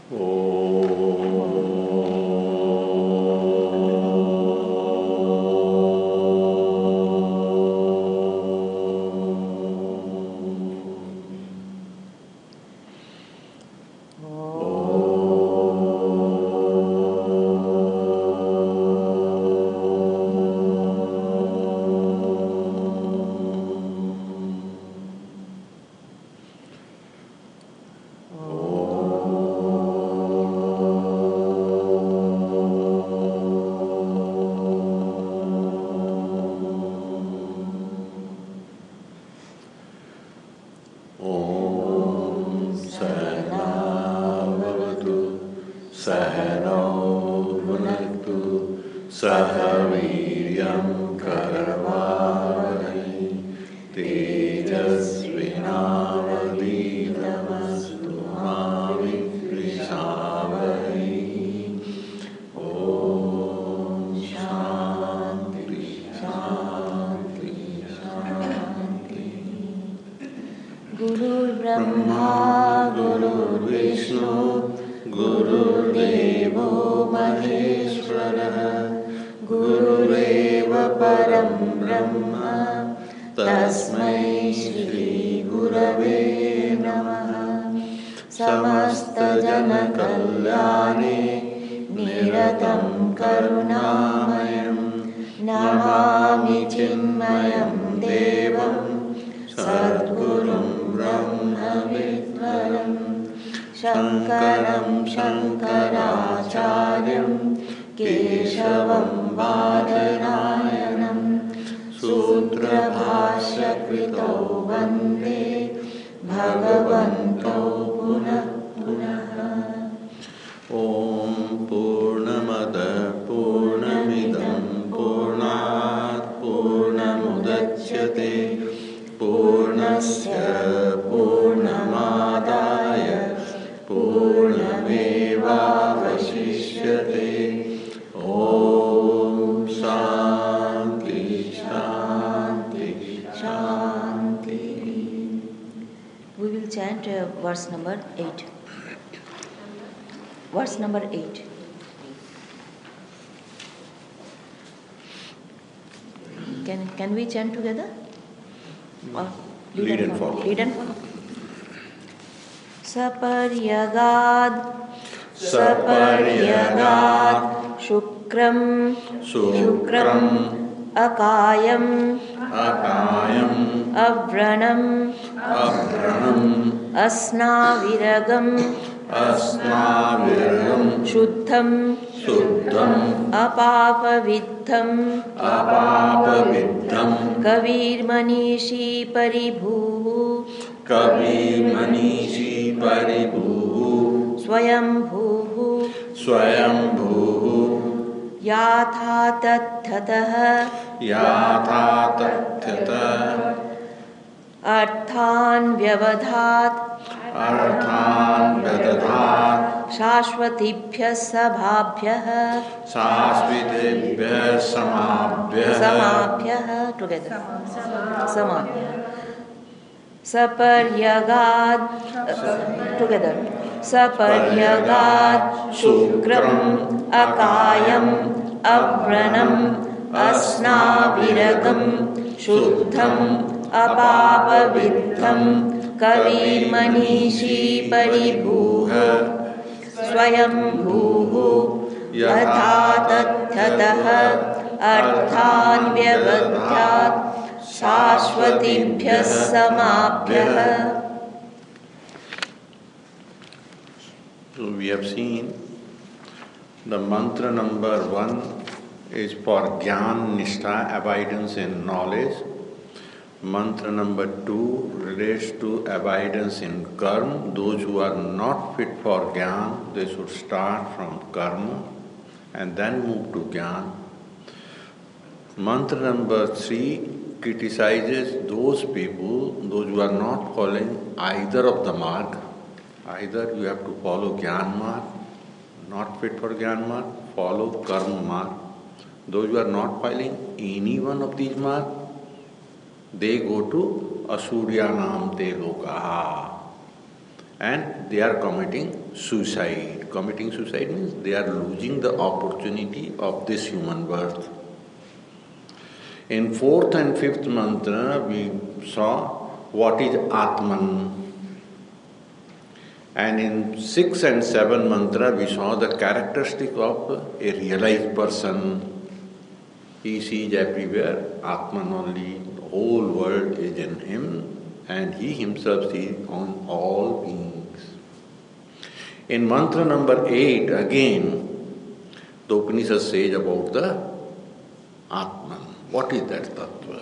Verse number 8. Verse number 8. Can we chant together? Or lead and follow. Lead and follow. Saparyagad Shukram Akayam Avranam Asnaviragam Shuddham Apapaviddham Kavir Manishi Paribhu Swayambhu Yatha Tatthataha Arthan Vyavadhat Shashvatibhyah Samabhyah together Samabhyah Saparyagad together Saparyagad Shukram Akayam Avranam Asnaviragam Shuddham Apapaviddham Kavir Manishi Paribhuha Swayambhuhu Yatha Tatthataha Arthan Vyavadhyat Shashvatibhyah Samabhyah. So we have seen the mantra number 1 is for Gyan Nishtha, abidance in knowledge. Mantra number 2 relates to abidance in karma. Those who are not fit for Gyan, they should start from karma and then move to Gyan. Mantra number 3 criticizes those people, those who are not following either of the marg. Either you have to follow Gyan marg, not fit for Gyan marg, follow karma marg. Those who are not following any one of these marg, they go to Asuryanam te lokaha. and they are committing suicide. Committing suicide means they are losing the opportunity of this human birth. In 4th and 5th mantra, we saw what is Atman. And in 6th and 7th mantra, we saw the characteristic of a realized person. He sees everywhere Atman only, the whole world is in him, and he himself sees on all beings. In mantra number 8, again, the Upanishad says about the Atman. What is that tattva?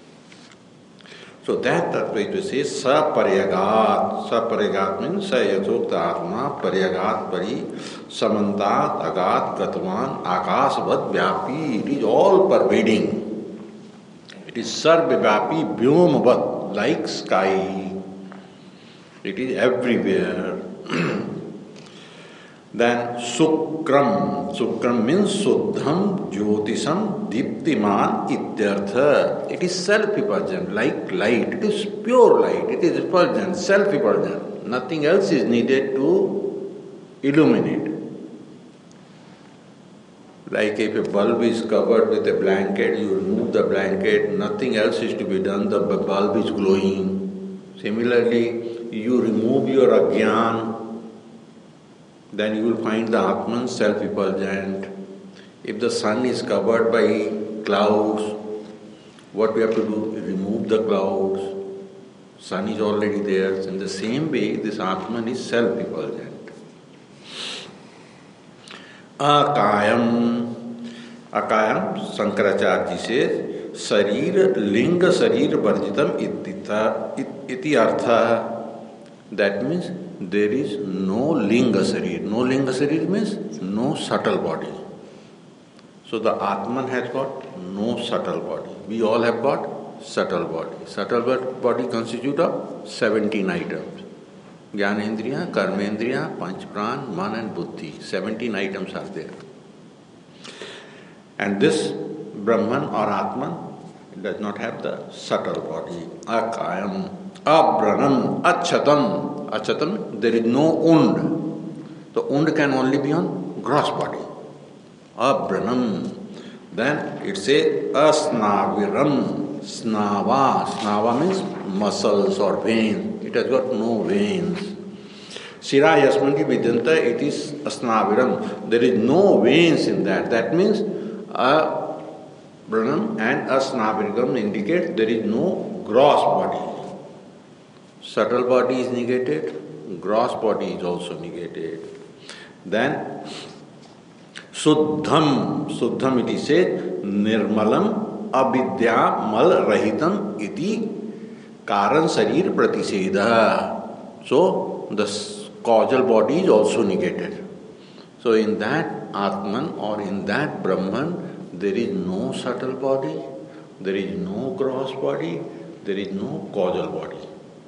So that tattva is to say saparyagat. Saparyagat means sa yatokta atma paryagat pari samantat agat gatvan akasavad vyapi. It is all pervading. It is sarvavyapi vyomavad, like sky. It is everywhere. Then Sukram. Sukram means Suddham Jyotisam Diptiman Ityartha. It is self-effulgent, like light. It is pure light. It is effulgent, self-effulgent. Nothing else is needed to illuminate. Like if a bulb is covered with a blanket, you remove the blanket, nothing else is to be done, the bulb is glowing. Similarly, you remove your ajnan, then you will find the Atman self-effulgent. If the sun is covered by clouds, what we have to do? Remove the clouds. Sun is already there. In the same way, this Atman is self-effulgent. Akayam. Akayam, Shankaracharya says, Sharir, Linga Sharir Varjitam iti artha. That means there is no linga sharir. No linga sharir means no subtle body. So the Atman has got no subtle body. We all have got subtle body. Subtle body constitutes of 17 items. Jnanendriya, Karmendriya, Panchpran, Man and Buddhi. 17 items are there. And this Brahman or Atman does not have the subtle body. Akayam. Abranam, Achatam. Achatam, there is no und. The und can only be on gross body. Abranam. Then it says Asnaviram. Snava. Snava means muscles or veins. It has got no veins. Shira Yasmanti Vidyanta, it is Asnaviram. There is no veins in that. That means Abranam and Asnaviram indicate there is no gross body. Subtle body is negated, gross body is also negated. Then Suddham. Suddham it is said, Nirmalam Avidya Mal Rahitam iti Karan Sarir Pratiseda. So the causal body is also negated. So in that Atman or in that Brahman, there is no subtle body, there is no gross body, there is no causal body.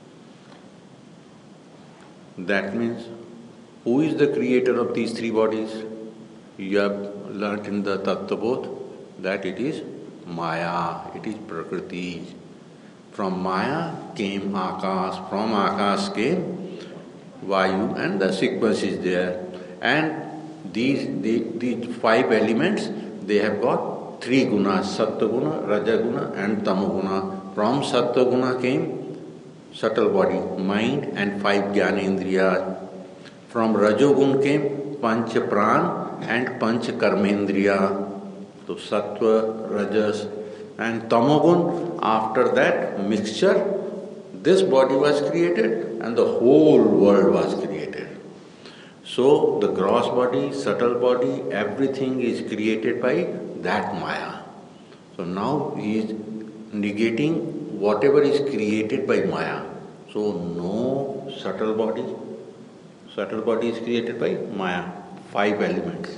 That means, who is the creator of these three bodies? You have learnt in the Tattvabodh that it is Maya, it is Prakriti. From Maya came Akash, from Akash came Vayu, and the sequence is there. And these five elements, they have got three gunas, Sattva guna, Raja guna and Tamo guna. From Sattva guna came subtle body, mind and 5 Jnanendriyas. From Rajogun came Panch Pran and Panch Karmendriya. So Sattva, Rajas and Tamogun. After that mixture, this body was created and the whole world was created. So the gross body, subtle body, everything is created by that Maya. So now he is negating whatever is created by Maya. So no subtle body. Subtle body is created by Maya. 5 elements.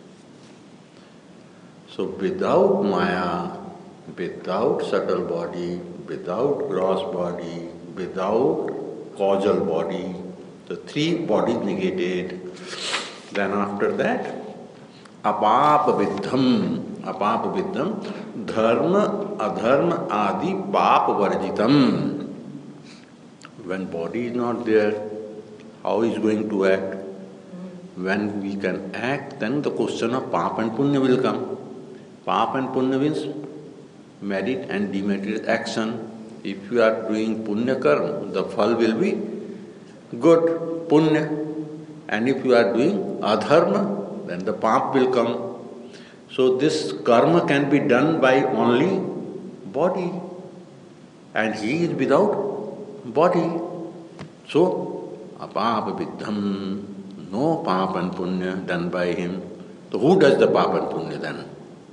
So without Maya, without subtle body, without gross body, without causal body, the 3 bodies negated. Then after that, Apapaviddham. Apapaviddham, dharma, adharma, adi, pap varjitam. When body is not there, how he is going to act. When we can act, then the question of Papa and Punya will come. Papa and Punya means merit and demerit action. If you are doing Punya karma, the phal will be good, Punya. And if you are doing adharma, then the Papa will come. So this karma can be done by only body. And he is without body. So, apapa viddham, no papa and punya done by him. So who does the papa and punya then?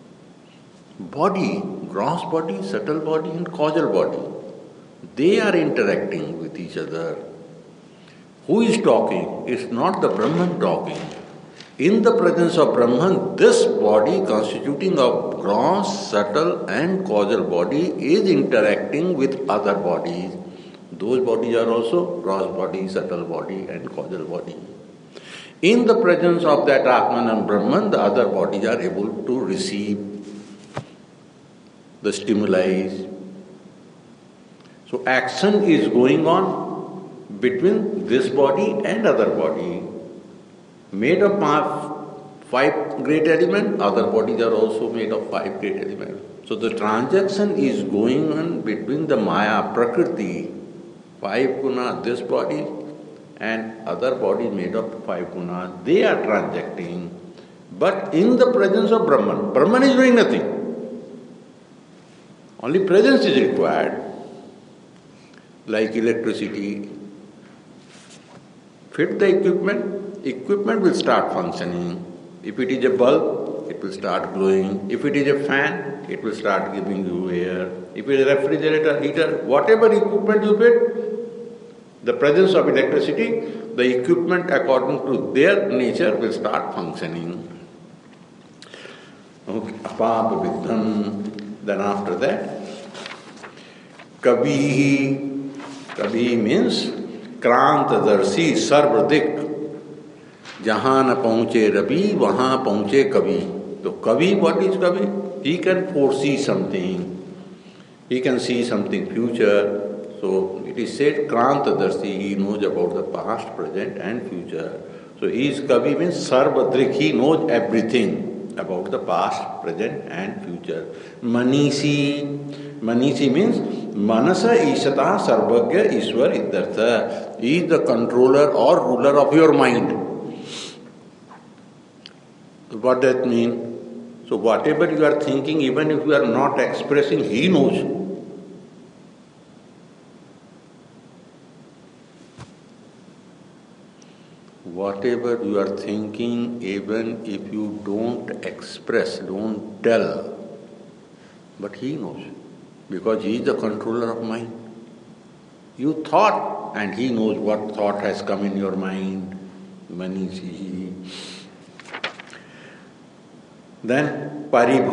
Body, gross body, subtle body and causal body. They are interacting with each other. Who is talking? It's not the Brahman talking. In the presence of Brahman, this body constituting of gross, subtle and causal body is interacting with other bodies. Those bodies are also gross body, subtle body and causal body. In the presence of that Atman and Brahman, the other bodies are able to receive the stimuli. So action is going on between this body and other body. Made of 5 great elements, other bodies are also made of 5 great elements. So the transaction is going on between the Maya, Prakriti, 5 guna, this body, and other body made of 5 guna. They are transacting. But in the presence of Brahman, Brahman is doing nothing. Only presence is required. Like electricity. Fit the equipment will start functioning. If it is a bulb, it will start glowing. If it is a fan, it will start giving you air. If it is a refrigerator, heater, whatever equipment you fit, the presence of electricity, the equipment according to their nature will start functioning. Okay. Apapa viddham. Then after that, Kabhi means Krantadarshi Sarvadik. Jahan na paunche Rabi, wahan paunche Kabhi. So Kabhi, what is Kabhi? He can foresee something. He can see something future. So it is said Krantadarshi, he knows about the past, present and future. So he is Kabhi means Sarvadrik, he knows everything about the past, present and future. Manishi means Manasa Ishata Sarvagya Ishwar Idartha. He is the controller or ruler of your mind. What does that mean? So whatever you are thinking, even if you are not expressing, he knows. Whatever you are thinking, even if you don't express, don't tell, but he knows. Because he is the controller of mind. You thought, and he knows what thought has come in your mind. Manishi. Then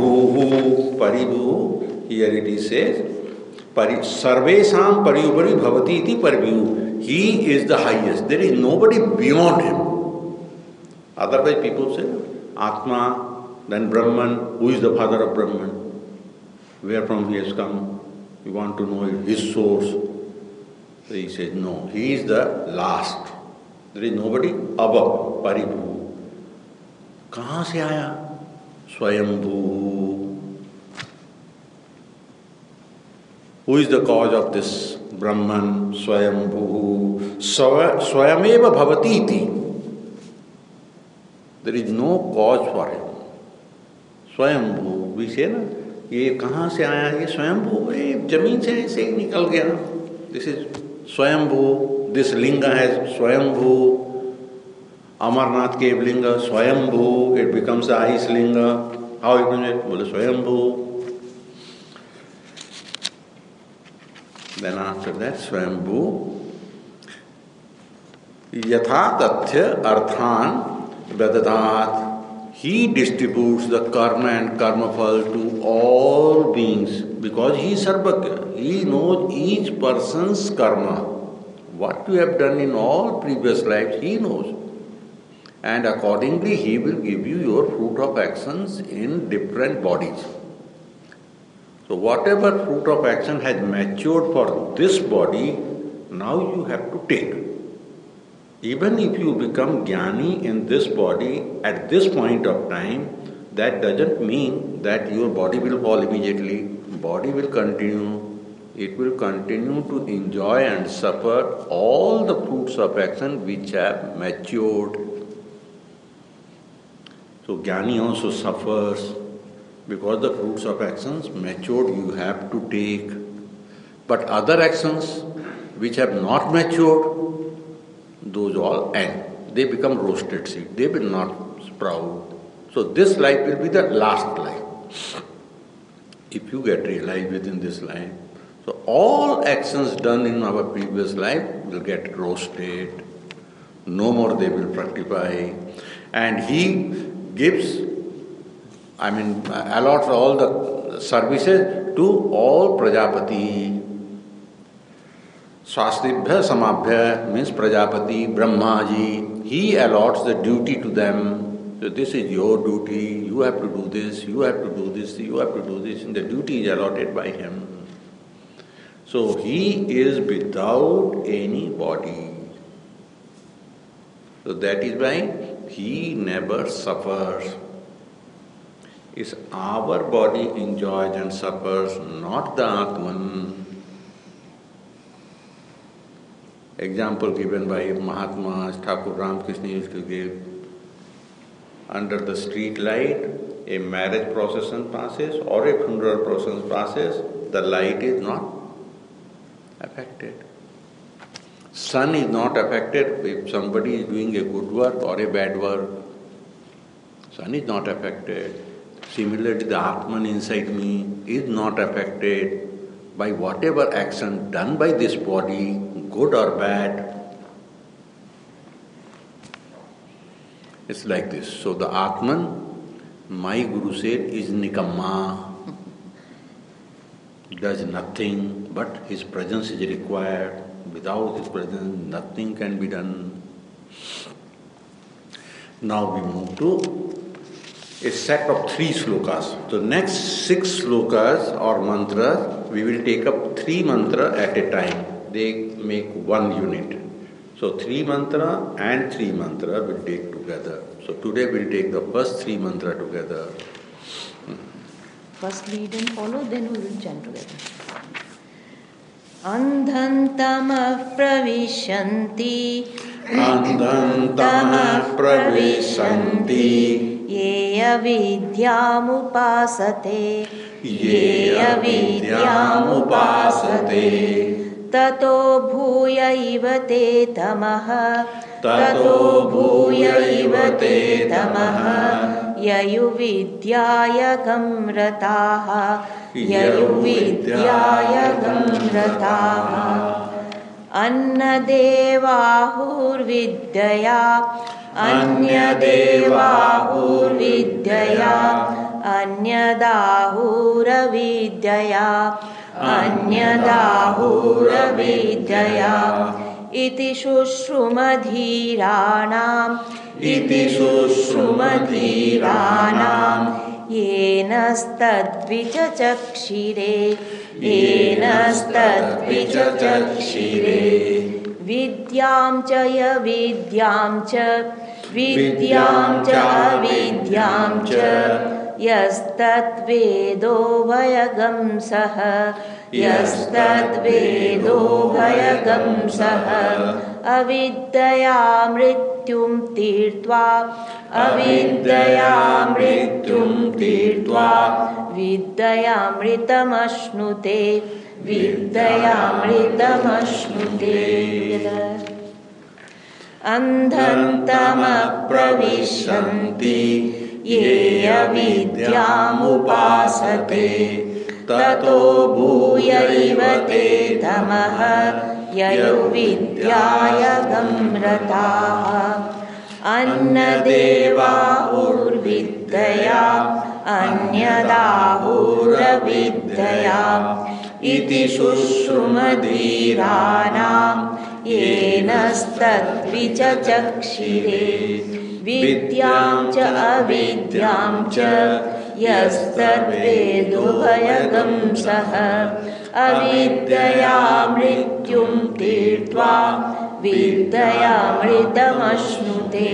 Paribhu, here it is says, Sarvesam Paribhari Bhavati iti Paribhu. He is the highest. There is nobody beyond him. Otherwise people say, Atma, then Brahman. Who is the father of Brahman? Where from he has come? We want to know his source. So he says, no, he is the last. There is nobody above, Paribhu. Kahan se aaya? Swayambhu. Who is the cause of this Brahman? Swayambhu. Swayameva bhavati iti. There is no cause for him. Swayambhu. We say, na, ये कहाँ से आया? ये स्वयंभू, ये जमीन से ऐसे ही निकल गया. This is स्वयंभू. This linga has स्वयंभू. Amarnath cave linga, स्वयंभू. It becomes the ice linga. How it becomes it? बोले स्वयंभू. Then after that, स्वयंभू. यथा तथ्य अर्थान वेदतात. He distributes the karma and karma phal to all beings because he is Sarvagya. He knows each person's karma. What you have done in all previous lives, he knows. And accordingly, he will give you your fruit of actions in different bodies. So whatever fruit of action has matured for this body, now you have to take. Even if you become jnani in this body at this point of time, that doesn't mean that your body will fall immediately. Body will continue. It will continue to enjoy and suffer all the fruits of action which have matured. So jnani also suffers because the fruits of actions matured you have to take. But other actions which have not matured, those all end. They become roasted seed. They will not sprout. So this life will be the last life. If you get realized within this life, so all actions done in our previous life will get roasted. No more they will fructify. And he gives, allots all the services to all Prajapati. Swastibhya Samabhya means Prajapati, Brahmaji. He allots the duty to them. So this is your duty, you have to do this, you have to do this, you have to do this, and the duty is allotted by him. So he is without any body. So that is why he never suffers. It's our body enjoys and suffers, not the Atman. Example given by Mahatmas, Thakur Ramakrishna used to give. Under the street light, a marriage procession passes or a funeral procession passes, the light is not affected. Sun is not affected if somebody is doing a good work or a bad work. Sun is not affected. Similarly, the Atman inside me is not affected by whatever action done by this body, good or bad. It's like this. So the Atman, my Guru said, is Nikamma. Does nothing, but his presence is required. Without his presence, nothing can be done. Now we move to a set of 3 slokas. So next 6 slokas or mantras, we will take up 3 mantras at a time. They make 1 unit. So 3 mantra and 3 mantra will take together. So today we'll take the first 3 mantra together. First lead and follow, then we will chant together. Andhantamah pravishanti, Andhantamah pravishanti, ye avidyamupasate, ye avidyamupasate. Tato bhuyaiva te tamaha, Tato bhuyaiva te tamaha, yayuvidyaya gamrataha, yayuvidyaya gamrataha. Annadevahurvidyaya, anyadevahurvidyaya, anyadahuravidyaya, anyadahuravidyaya. Iti shushrumadhiranam, iti shushrumadhiranam, yenastadvichachakshire, yenastadvichachakshire. Vidyam cha ya vidyam cha, vidyam cha avidyam cha, yastadvedo bhayagam saha, yastadvedo bhayagam saha. Avidyaya mrityum tirtva, avidyaya mrityum tirtva, vidyamritam vidyamritam. Andhantamah pravishanti, ye avidyamupasate, tato bhuyaiva te tamaha, yayuvidyaya gamrataha. Annadevahurvidyaya, anyadahuravidyaya. Iti shushrumadhiranam, yenastadvichachakshire. Vidyam cha avidyam cha, yastadvedo bhayagam saha. Avidyaya mrityum tirtva, विद्ययामृतमश्नुते.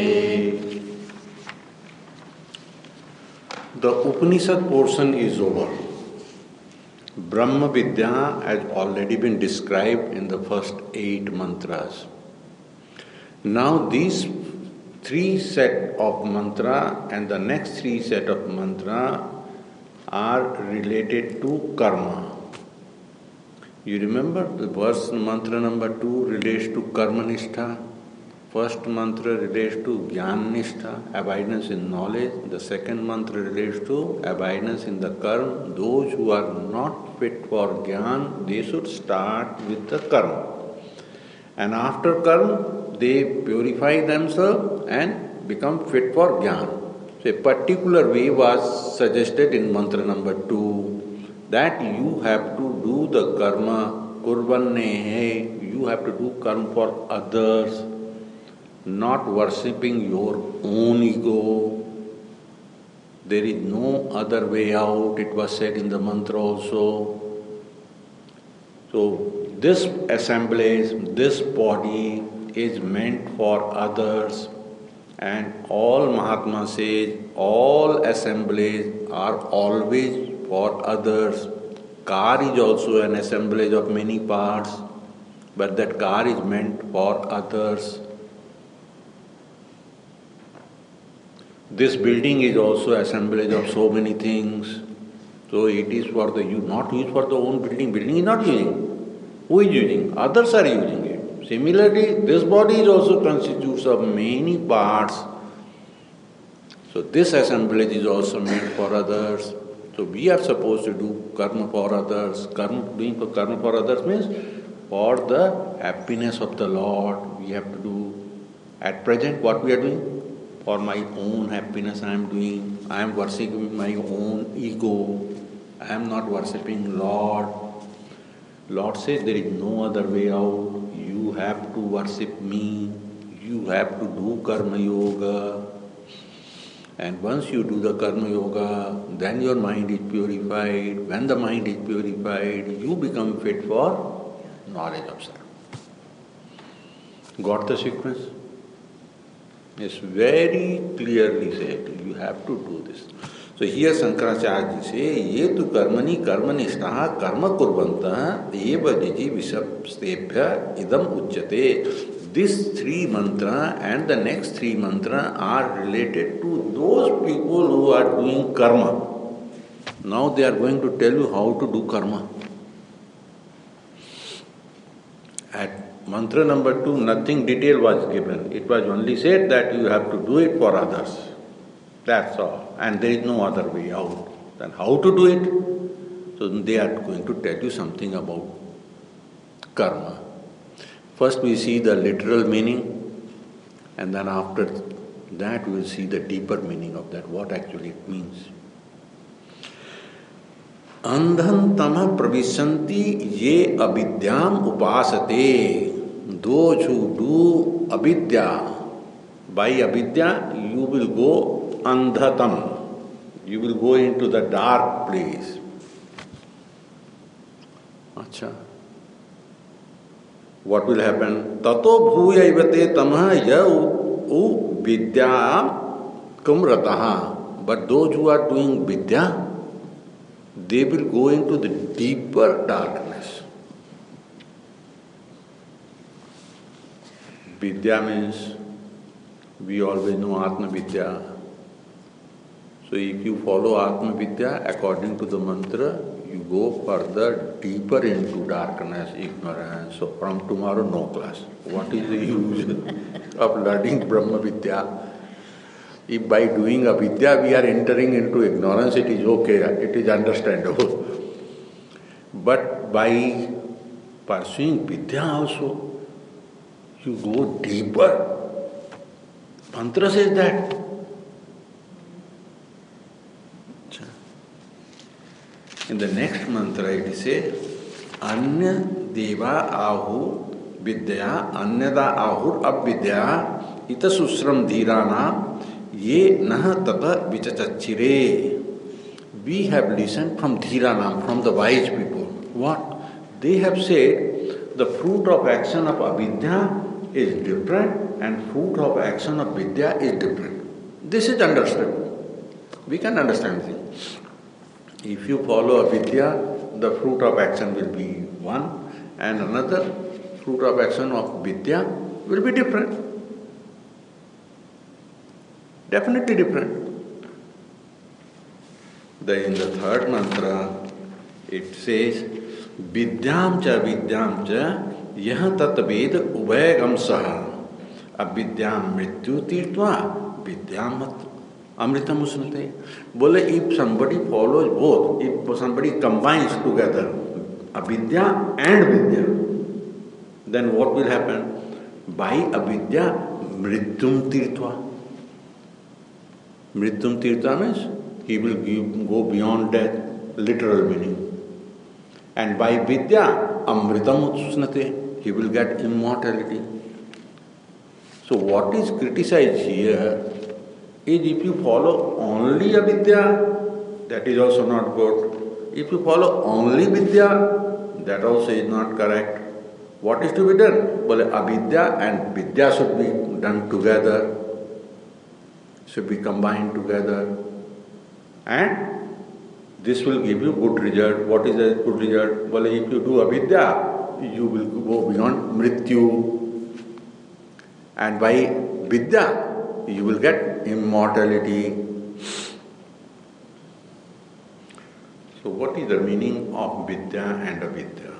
The Upanishad portion is over. Brahma Vidya has already been described in the first 8 mantras. Now these 3 set of mantra and the next 3 set of mantra are related to karma. You remember the verse mantra number 2 relates to karma nishtha. First mantra relates to Jnana Nishtha, abidance in knowledge. The second mantra relates to abidance in the karma. Those who are not fit for Jnana, they should start with the karma. And after karma, they purify themselves and become fit for Jnana. So a particular way was suggested in mantra number 2, that you have to do the karma, kurvannehe, you have to do karma for others, not worshipping your own ego. There is no other way out, it was said in the mantra also. So this assemblage, this body is meant for others, and all Mahatma says all assemblies are always for others. Car is also an assemblage of many parts, but that car is meant for others. This building is also assemblage of so many things. So it is for the not used for the own building. Building is not using. Who is using? Others are using it. Similarly, this body is also constitutes of many parts. So this assemblage is also meant for others. So we are supposed to do karma for others. Doing karma for others means for the happiness of the Lord. We have to do. At present, what we are doing? For my own happiness I am doing. I am worshipping my own ego. I am not worshipping Lord. Lord says there is no other way out. You have to worship me. You have to do karma yoga. And once you do the karma yoga, then your mind is purified. When the mind is purified, you become fit for knowledge of self. Got the sequence? It's very clearly said, you have to do this. So here Shankaracharya say, ye tu karmani karmanishtaha karma kurvantah eva jiji visapstebhya idam uchyate. These 3 mantra and the next 3 mantra are related to those people who are doing karma. Now they are going to tell you how to do karma. At mantra number 2, nothing detail was given. It was only said that you have to do it for others. That's all. And there is no other way out. Then how to do it? So they are going to tell you something about karma. First we see the literal meaning, and then after that we will see the deeper meaning of that, what actually it means. Andhan tamah pravishanti ye avidyam upasate. Those who do avidya, by avidya you will go andhatam. You will go into the dark place. Acha. What will happen? Tato bhuyaivate tamah ya vidyam kumrataha. But those who are doing vidya, they will go into the deeper darkness. Vidya means, we always know Atma Vidya. So if you follow Atma Vidya according to the mantra, you go further deeper into darkness, ignorance. So from tomorrow, no class. What is the use of learning Brahma Vidya? If by doing avidya we are entering into ignorance, it is okay, it is understandable. But by pursuing vidya also, you go deeper. Mantra says that. In the next mantra it says, Anya deva ahu vidya, anyada ahur abvidya, ita susram dhirana, ye naha tata vichachachire. We have listened from Dhiranam, from the wise people. What? They have said the fruit of action of avidya is different and fruit of action of vidya is different. This is understood. We can understand this. If you follow avidya, the fruit of action will be one, and another fruit of action of vidya will be different. Definitely different. In the third mantra, it says, Vidyam cha yah tat ved ubhayagam saha avidyam mrityu tirtva vidyam amritam usnate. Bole, if somebody follows both, if somebody combines together avidya and vidya, then what will happen? By avidya, mrityum tirtva. Mrityum tirtva means he will go beyond death, literal meaning. And by vidya, amritam usnate, he will get immortality. So what is criticized here is if you follow only avidya, that is also not good. If you follow only vidya, that also is not correct. What is to be done? Well, avidya and vidya should be done together, should be combined together, and this will give you good result. What is a good result? Well, if you do avidya, you will go beyond mrityu, and by vidya, you will get immortality. So what is the meaning of vidya and avidya?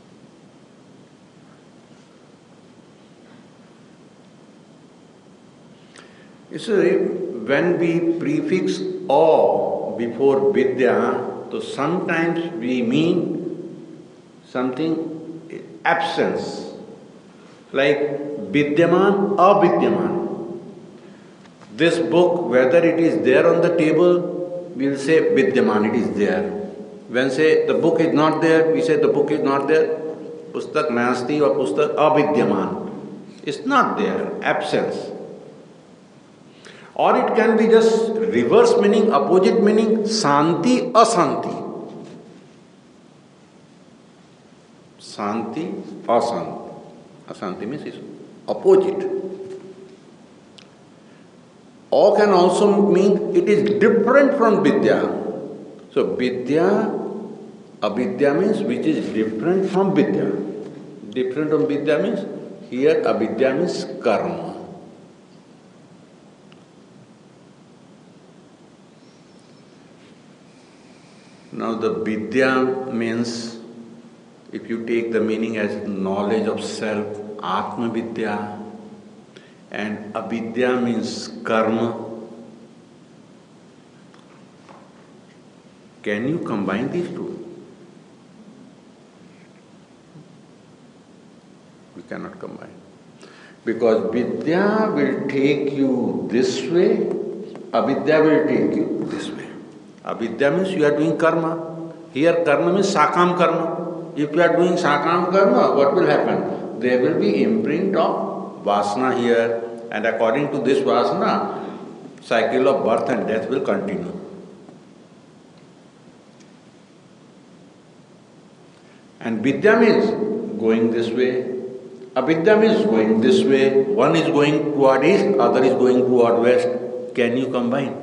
You see, when we prefix "a" before vidya, so sometimes we mean something absence, like vidyaman, avidyaman. This book, whether it is there on the table, we will say vidyaman, it is there. When say the book is not there, we say the book is not there. Pustak nasti or pustak avidyaman. It's not there, absence. Or it can be just reverse meaning, opposite meaning, santi, asanti. Santi, asanti. Asanti means it's opposite. Or can also mean it is different from vidya. So vidya, avidya means which is different from vidya. Different from vidya means here avidya means karma. Now the vidya means, if you take the meaning as knowledge of self, atma vidya, and avidya means karma. Can you combine these two? We cannot combine. Because vidya will take you this way, avidya will take you this way. Avidya means you are doing karma. Here karma means sakam karma. If you are doing sakam karma, what will happen? There will be imprint of vasana here, and according to this vasana, cycle of birth and death will continue. And vidya means going this way. Avidya means going this way. One is going toward east, other is going toward west. Can you combine?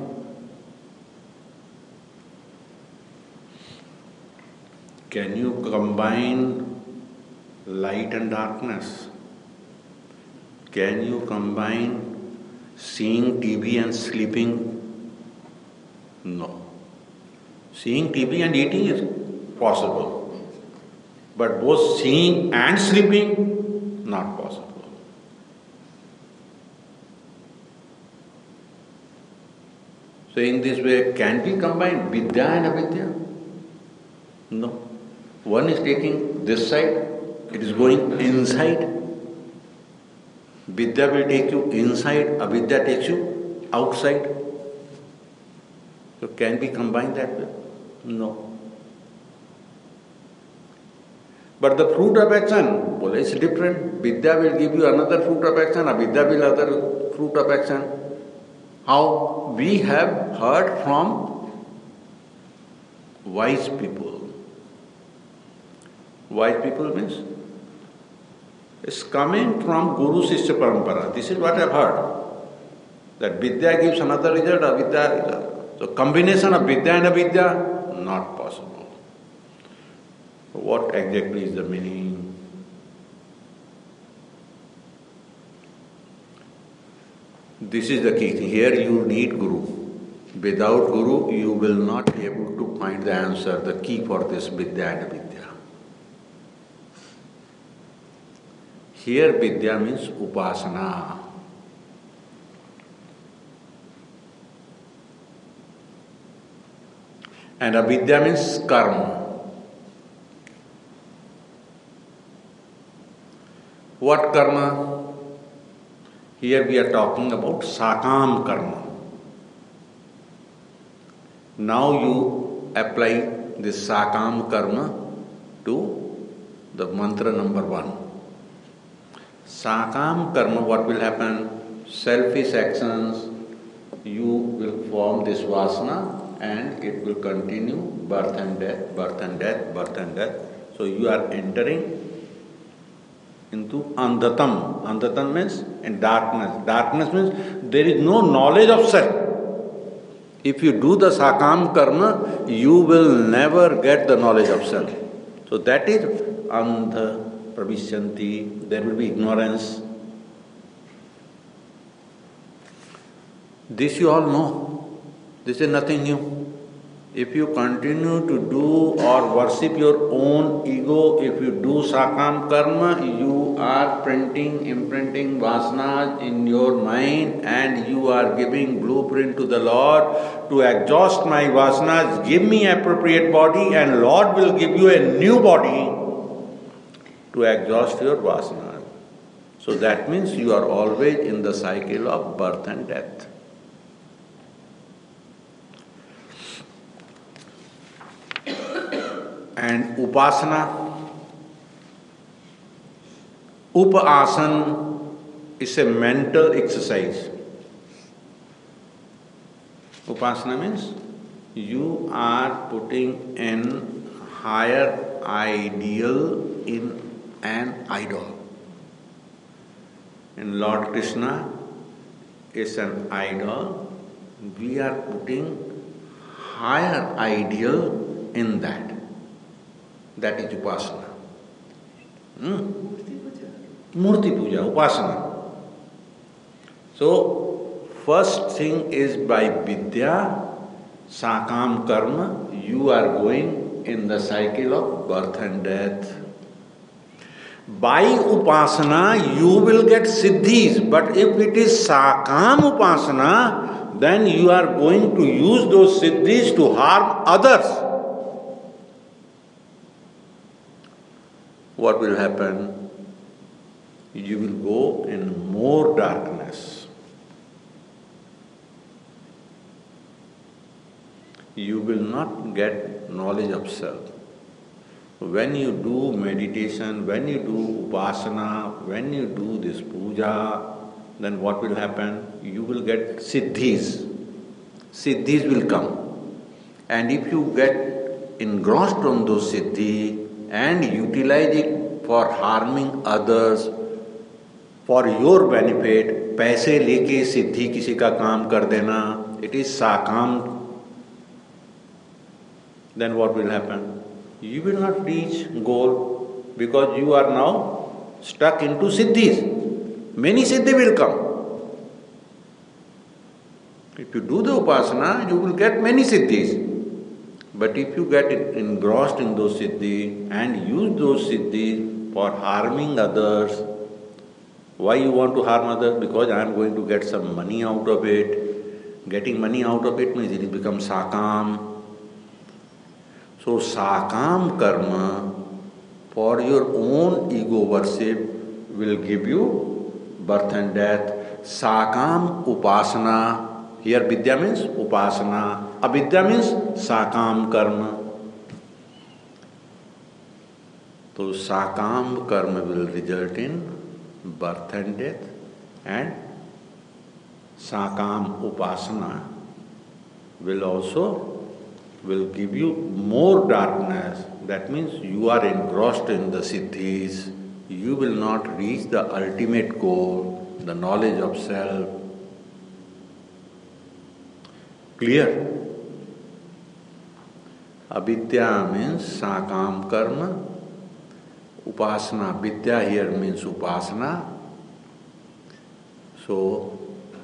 Can you combine light and darkness? Can you combine seeing TV and sleeping? No. Seeing TV and eating is possible. But both seeing and sleeping, not possible. So in this way, can we combine vidya and avidya? No. One is taking this side, it is going inside. Vidya will take you inside, avidya takes you outside. So can we combine that way? No. But the fruit of action, well, it's different. Vidya will give you another fruit of action, avidya will other fruit of action. How? We have heard from wise people. Wise people means is coming from Guru Sishya Parampara. This is what I have heard. That Vidya gives another result, Avidya result. So combination of Vidya and Avidya, not possible. What exactly is the meaning? This is the key thing. Here you need Guru. Without Guru, you will not be able to find the answer, the key for this Vidya and Avidya. Here Vidya means Upasana. And Avidya means karma. What karma? Here we are talking about Sakam karma. Now you apply this Sakam karma to the mantra number 1. Sakam karma, what will happen? Selfish actions, you will form this vasana and it will continue birth and death, birth and death, birth and death. So you are entering into andhatam. Andhatam means in darkness. Darkness means there is no knowledge of self. If you do the Sakam karma, you will never get the knowledge of self. So that is andha pravishyanti. There will be ignorance. This you all know. This is nothing new. If you continue to do or worship your own ego, if you do Sakam karma, you are imprinting vasanas in your mind and you are giving blueprint to the Lord to exhaust my vasanas, give me appropriate body and Lord will give you a new body to exhaust your vasanas. So that means you are always in the cycle of birth and death. And upasana, upasana is a mental exercise. Upasana means you are putting an higher ideal in an idol. And Lord Krishna is an idol. We are putting higher ideal in that. That is upasana. Murti puja, upasana. So, first thing is by vidya, sakam karma, you are going in the cycle of birth and death. By upasana, you will get siddhis, but if it is sakam upasana, then you are going to use those siddhis to harm others. What will happen? You will go in more darkness. You will not get knowledge of self. When you do meditation, when you do upasana, when you do this puja, then what will happen? You will get siddhis. Siddhis will come. And if you get engrossed on those siddhis, and utilize it for harming others, for your benefit, पैसे लेके सिद्धि किसी का काम कर देना, it is sakam, then what will happen? You will not reach goal because you are now stuck into siddhis. Many siddhi will come. If you do the upasana, you will get many siddhis. But if you get engrossed in those siddhis and use those siddhis for harming others, why you want to harm others? Because I am going to get some money out of it. Getting money out of it means it becomes sakam. So sakam karma for your own ego worship will give you birth and death. Sakam upasana. Here vidya means upasana. Avidya means sakam karma. So sakam karma will result in birth and death, and sakam upasana will give you more darkness. That means you are engrossed in the siddhis you will not reach the ultimate goal, the knowledge of self. Clear? Avidya means sakam karma. Upasana, vidya here means upasana. So,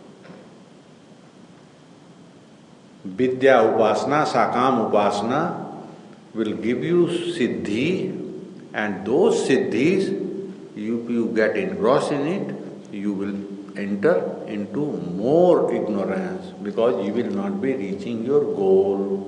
vidya upasana, sakam upasana will give you siddhi, and those siddhis, if you get engrossed in it, you will enter into more ignorance because you will not be reaching your goal.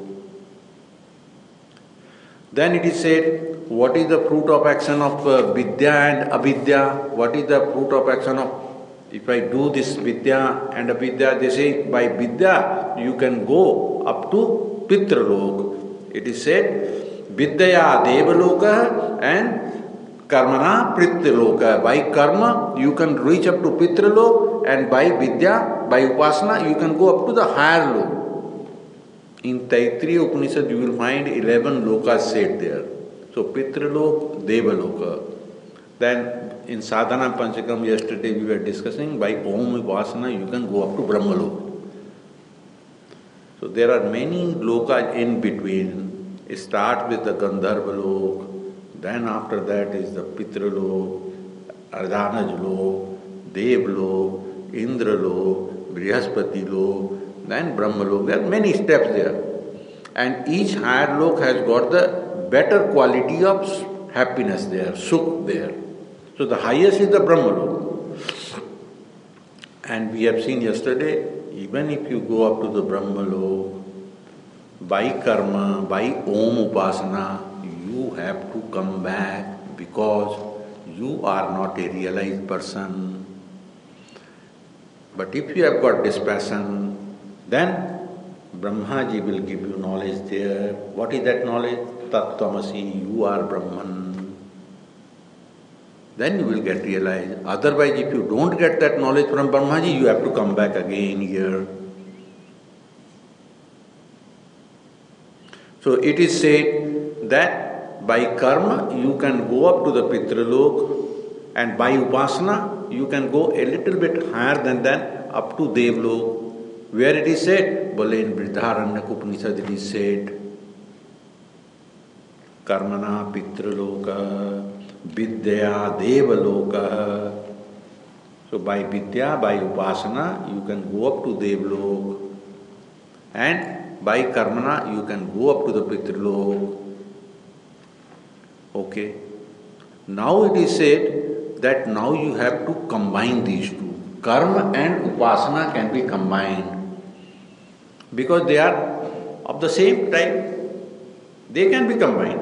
Then it is said, what is the fruit of action of vidya and avidya? What is the fruit of action of, if I do this vidya and avidya, they say by vidya you can go up to pitralok. It is said, vidyaya devaloka and karmana pritraloka. By karma you can reach up to pitralok, and by vidya, by upasana, you can go up to the higher lok. In Taittiriya Upanishad you will find 11 lokas said there. So Pitralok, Devaloka. Then in Sadhana Panchakam yesterday we were discussing, by Om Upasana you can go up to Brahmalok. So there are many lokas in between. It starts with the Gandharva lok, then after that is the Pitralok, Ardhanaj lok, Dev lok, Indra lok, Brihaspati lok, then Brahmalok. There are many steps there. And each higher lok has got the better quality of happiness there, sukh there. So the highest is the Brahmalok. And we have seen yesterday, even if you go up to the Brahmalok, by karma, by Om Upasana, you have to come back because you are not a realized person. But if you have got this passion, then Brahmaji will give you knowledge there. What is that knowledge? Tattvamasi, you are Brahman. Then you will get realized. Otherwise, if you don't get that knowledge from Brahmaji, you have to come back again here. So it is said that by karma you can go up to the Pitralok, and by upasana you can go a little bit higher than that, up to Devlok. Where it is said, Bole in Brihadaranyaka Upanishad it is said, Karmana Pitraloka, Vidya Devaloka. So by Vidya, by Upasana, you can go up to Devlok. And by Karmana, you can go up to the Pitralok. Okay. Now it is said that now you have to combine these two. Karma and Upasana can be combined. Because they are of the same type, they can be combined.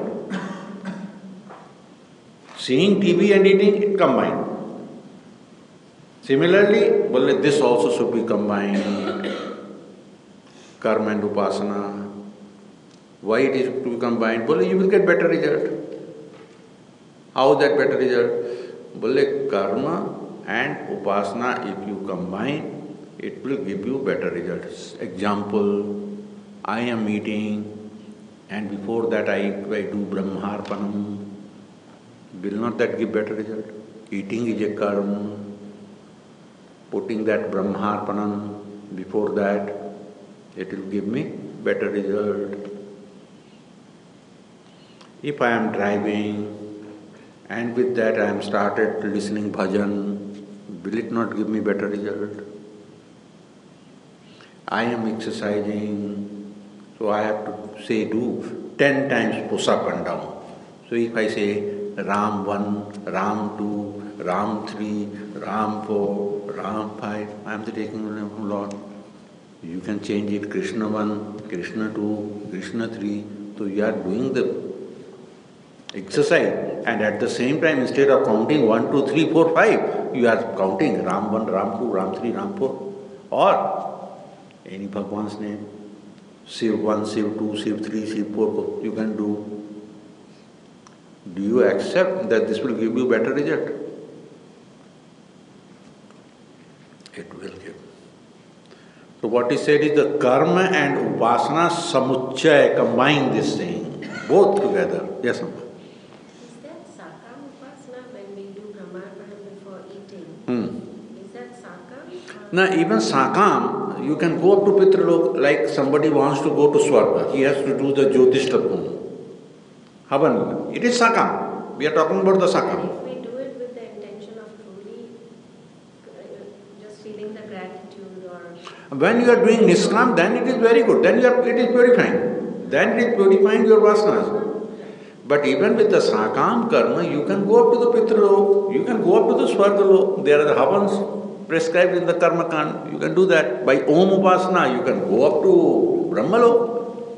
Seeing TV and eating, it combined. Similarly, well, this also should be combined. Karma and Upasana. Why it is to be combined? Well, you will get better result. How is that better result? Well, karma and Upasana, if you combine, it will give you better results. Example, I am eating and before that I do Brahmarpanam. Will not that give better result? Eating is a karma. Putting that Brahmarpanam before that, it will give me better result. If I am driving and with that I am started listening bhajan, will it not give me better result? I am exercising, so I have to say do 10 times push up and down. So if I say Ram 1, Ram 2, Ram 3, Ram 4, Ram 5, I am taking the name of Lord. You can change it Krishna 1, Krishna 2, Krishna 3. So you are doing the exercise, and at the same time instead of counting 1, 2, 3, 4, 5, you are counting Ram 1, Ram 2, Ram 3, Ram 4, or any Bhagwan's name, Shiv 1, Shiv 2, Shiv 3, Shiv 4, you can do. Do you accept that this will give you better result? It will give. So what is said is the karma and upasana samuchaya, combine this thing, both together. Yes, Amma. Is that sakam upasana when we do Now, even Sakam, you can go up to Pitralok like somebody wants to go to Swarga. He has to do the Jyotishtatvam. Havan. It is Sakam. We are talking about the Sakam. If we do it with the intention of truly just feeling the gratitude or... When you are doing Niskam, then it is very good. Then it is purifying. Then it is purifying your vasanas. But even with the Sakam karma, you can go up to the Pitralok, you can go up to the Swargalok. There are the Havans prescribed in the Karma Kand. You can do that. By Om Upasana, you can go up to Brahmalok.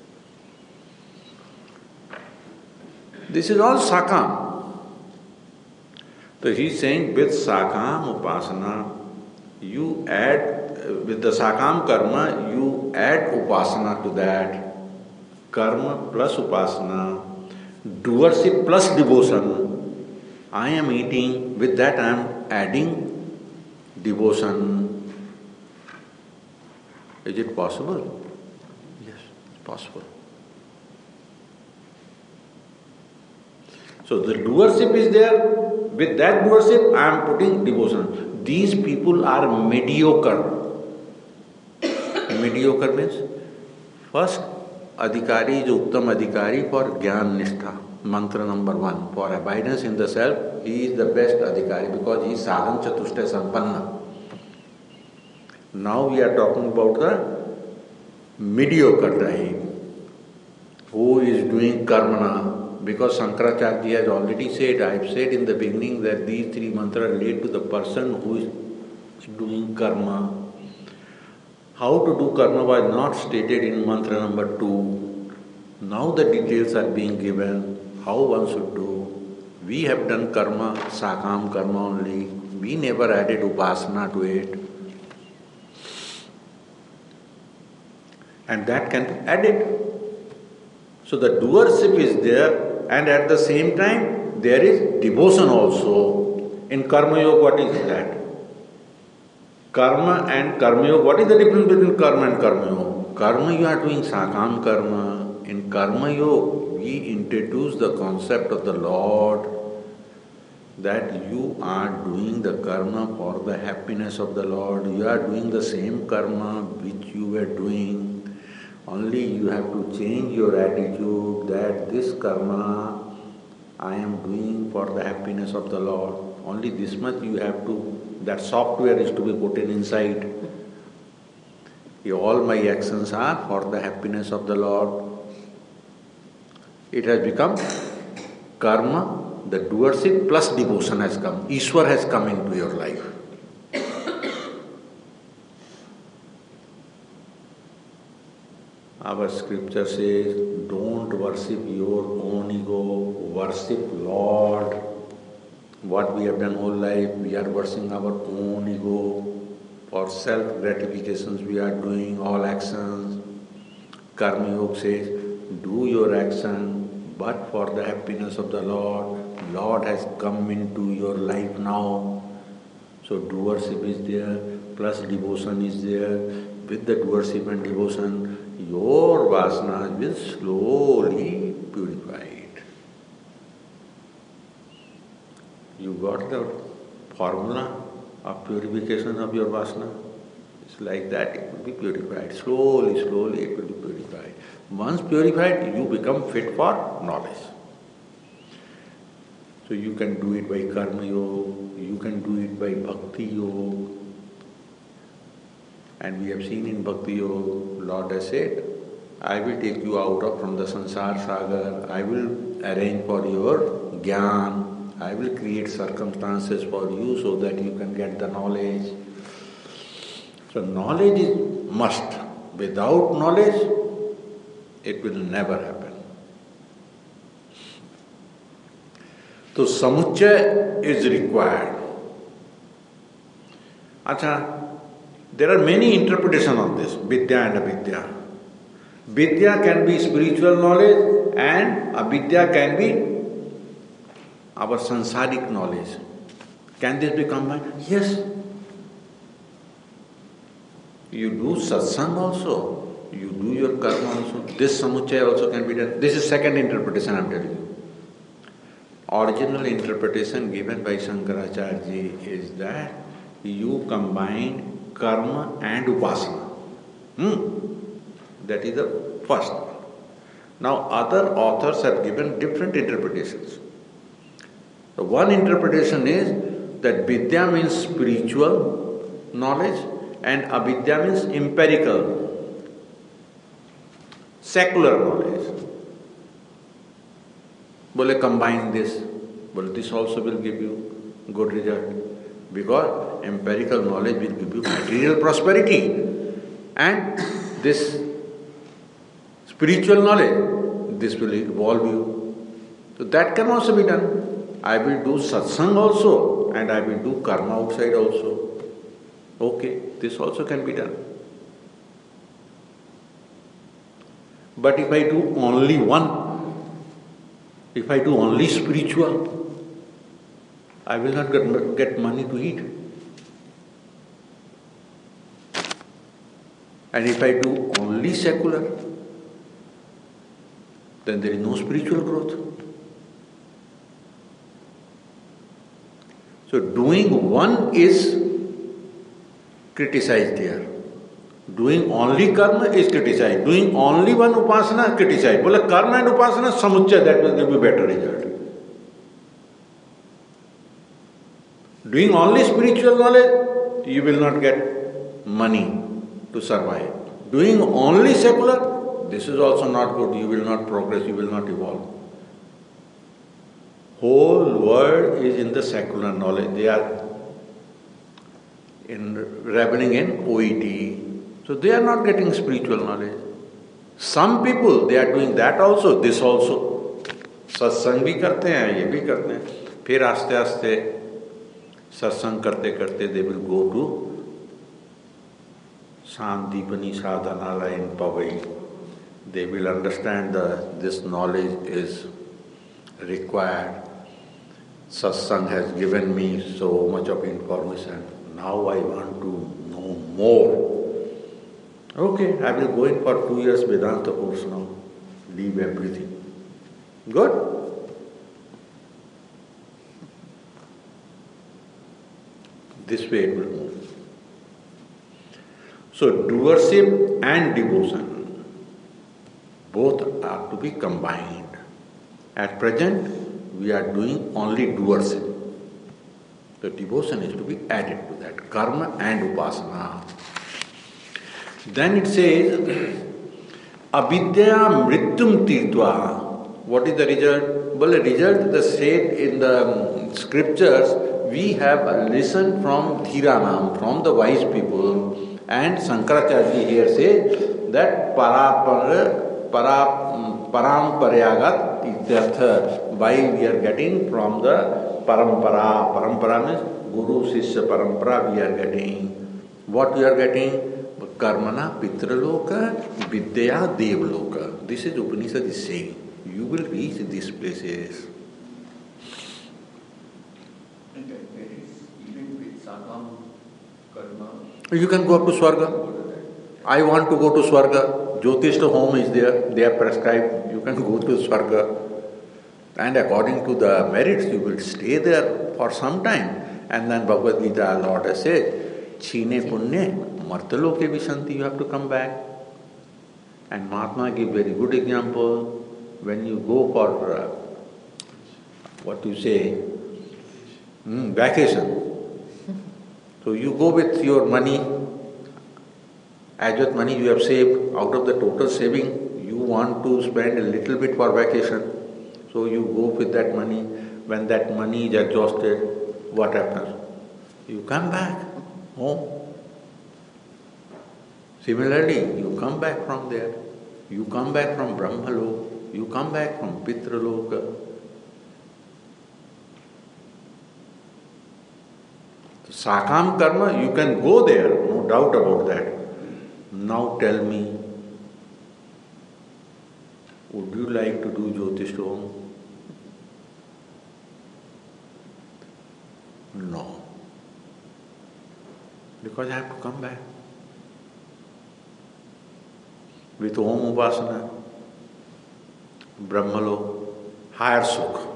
This is all Sakam. So he is saying with Sakam Upasana, you add, with the Sakam karma, you add Upasana to that. Karma plus Upasana. Doership plus devotion. I am eating, with that I am adding devotion. Is it possible? Yes, it's possible. So the doership is there. With that doership, I am putting devotion. These people are mediocre. Mediocre means first Adhikari is Uttam Adhikari for Gyan Nishtha. Mantra number 1. For abidance in the self, he is the best Adhikari because he is Sadhan Chatushta Sampanna. Now we are talking about the mediocre type who is doing karmana. Because Shankaracharya has already said, I have said in the beginning that these 3 mantras relate to the person who is doing karma. How to do karma was not stated in mantra number 2. Now the details are being given, how one should do. We have done karma, Sakam karma only. We never added Upasana to it. And that can be added. So the doership is there, and at the same time there is devotion also. In Karma Yoga, what is that? Karma and Karma Yoga, what is the difference between Karma and Karma Yoga? Karma, you are doing Sakam Karma. In Karma Yoga, we introduce the concept of the Lord, that you are doing the karma for the happiness of the Lord. You are doing the same karma which you were doing. Only you have to change your attitude that this karma I am doing for the happiness of the Lord. Only this much you have to, that software is to be put in inside. All my actions are for the happiness of the Lord. It has become karma, the doership plus devotion has come. Ishwar has come into your life. Our scripture says, don't worship your own ego, worship Lord. What we have done whole life, we are worshipping our own ego. For self-gratifications we are doing all actions. Karma Yoga says, do your action, but for the happiness of the Lord. Lord has come into your life now. So doership is there, plus devotion is there. With the doership and devotion, your vasanas will slowly purified. You got the formula of purification of your vasana? It's like that, it will be purified. Slowly, slowly it will be purified. Once purified, you become fit for knowledge. So you can do it by Karma Yoga, you can do it by Bhakti Yoga. And we have seen in Bhakti Yoga, Lord has said, I will take you out from the Sansar Sagar, I will arrange for your Gyan, I will create circumstances for you so that you can get the knowledge. So knowledge is must. Without knowledge, it will never happen. So samuchaya is required. Acha, there are many interpretations of this, vidya and avidya. Vidya can be spiritual knowledge and avidya can be our sansaric knowledge. Can this be combined? Yes. You do satsang also, you do your karma also. This samuchaya also can be done. This is second interpretation I am telling you. Original interpretation given by Shankaracharya is that you combine karma and upasana. That is the first one. Now other authors have given different interpretations. The one interpretation is that vidya means spiritual knowledge and avidya means empirical, secular knowledge. Bole combine this, but this also will give you good result, because empirical knowledge will give you material prosperity, and this spiritual knowledge, this will evolve you. So that can also be done. I will do satsang also, and I will do karma outside also. Okay, this also can be done. But if I do only one, if I do only spiritual, I will not get money to eat. And if I do only secular, then there is no spiritual growth. So doing one is criticized here. Doing only karma is criticized. Doing only one upasana is criticized. Bole karma and upasana samuchya, that will give you better result. Doing only spiritual knowledge, you will not get money to survive. Doing only secular, this is also not good. You will not progress, you will not evolve. Whole world is in the secular knowledge. They are reveling in OET. So they are not getting spiritual knowledge. Some people, they are doing that also, this also. Satsang bhi karte hain, ye bhi karte hain. Phir aste aste satsang karte karte they will go to Sandipani Sadhanalaya in Pavai. They will understand this knowledge is required. Satsang has given me so much of information. Now I want to know more. Okay, I will go in for 2 years Vedanta course now. Leave everything. Good? This way it will move. So doership and devotion, both are to be combined. At present, we are doing only doership. The devotion is to be added to that, karma and upasana. Then it says, avidya mrityum tirtva. What is the result? Well, the result is said in the scriptures. We have listened from Dhiranam, from the wise people, and Shankaracharya here says that paramparyagat ityartha. Why we are getting from the parampara. Parampara means Guru Sishya parampara we are getting. What we are getting? Karmana pitraloka vidya devloka. This is Upanishad is saying. You will reach these places. And there is even with Sakam karma. You can go up to Swarga. I want to go to Swarga. Jyotishta home is there. They are prescribed. You can go to Swarga. And according to the merits, you will stay there for some time. And then Bhagavad Gita, Lord has said, Chine punne martaloke vishanti, you have to come back. And Mahatma gave very good example. When you go for, vacation. So you go with your money, as what money you have saved, out of the total saving, you want to spend a little bit for vacation. So you go with that money. When that money is exhausted, what happens? You come back home. Similarly, you come back from there. You come back from Brahmalok. You come back from Pitraloka. Sakam karma, you can go there, no doubt about that. Now tell me, would you like to do Jyotishta home? No. Because I have to come back. With Om Upasana, Brahmalok, higher Sukh.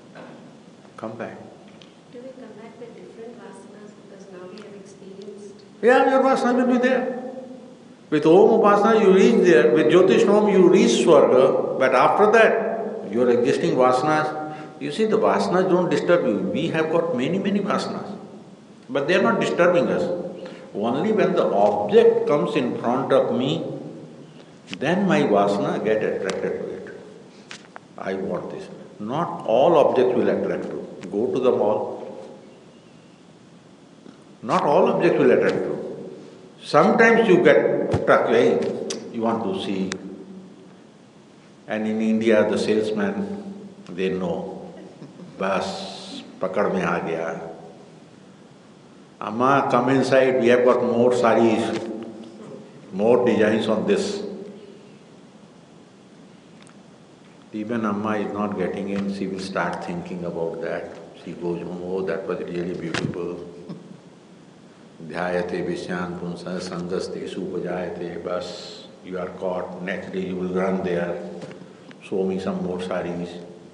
Come back. Do we come back with different vasanas because now we have experienced Yeah, your Vasana will be there. With Om Upasana you reach there, with Jyotish Om you reach Swarga, but after that, your existing Vasanas, you see the Vasanas don't disturb you. We have got many Vasanas, but they are not disturbing us. Only when the object comes in front of me, then my Vasana get attracted to it. I want this. Not all objects will attract you. Go to the mall. Not all objects will attract you. Sometimes you get attracted, hey, you want to see. And in India, the salesman, they know. Bas, pakad mein aa gaya. Amma, come inside, we have got more sarees, more designs on this. Even Amma is not getting in, she will start thinking about that. She goes, oh, that was really beautiful. Dhyayate Vishyan Punsa Sangaste Supajayate. Bas, you are caught, naturally you will run there. Show me some more sarees.